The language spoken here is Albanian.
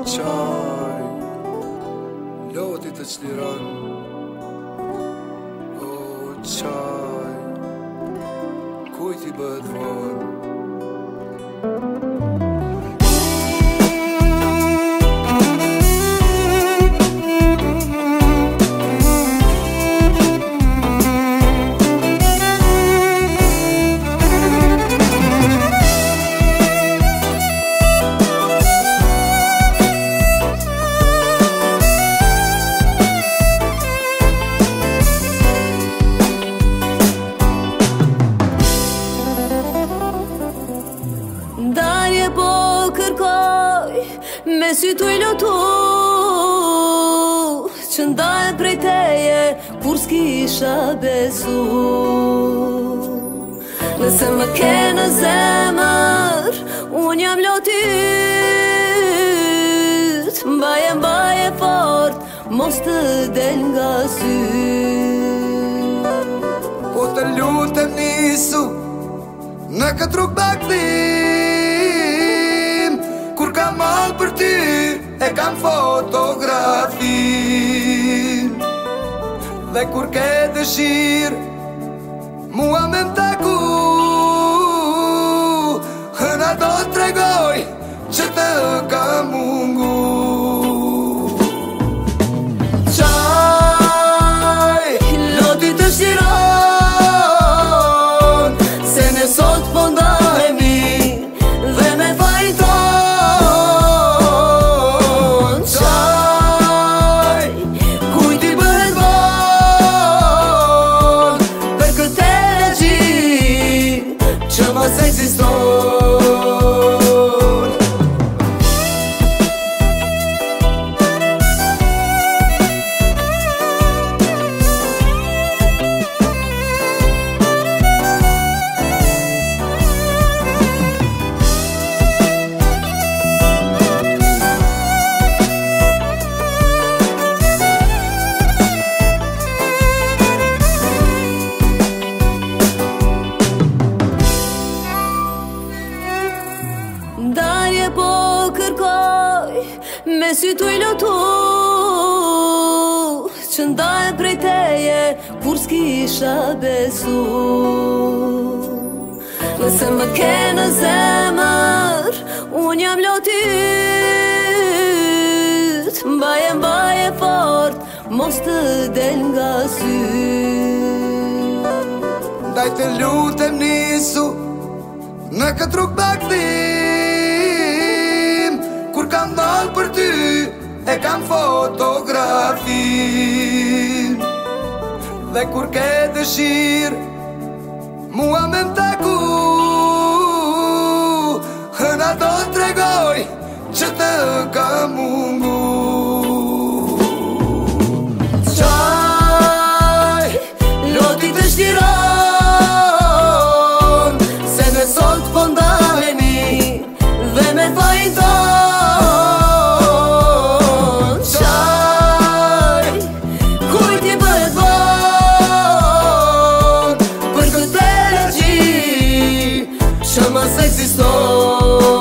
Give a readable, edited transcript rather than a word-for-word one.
qaj lotit të qliron. O qaj kujt i bëhet vonë. Darje po kërkoj me sy t'u lotu që ndaj prej teje kur s'kisha besu. Nëse më ke në zemër unë jam lotit, mbaje fort mos të del nga sy. Po të lutem nisu në këtë rrugë baklim, kur kam mal për ty e kam fotografin. Dhe kur ke dëshirë mua me m'taku, hëna do t'tregoj që të kam mungu. Qaj loti të shqiron, se ne sot po ndahemi dhe me fajton. Qaj kujt i bëhet vonë për këtë energji që mos ekziston. Darje po kërkoj me sy t'u lotu që ndaj prej teje kur s'kisha besu. Nëse më ke në zemër unë jam lotit, mbaje fort mos të del nga sy. Ndaj të lutem nisu në këtë rrugë baklim, kur kam dal për ty e kam fotografin. Dhe kur ke dëshirë mua me m'taku, hëna do t'tregoj që të kam mungu. Qaj loti të shqiron, se ne sot po ndahemi dhe me fajton. Qaj kujt i bëhet vonë për këtë energji që mos ekziston.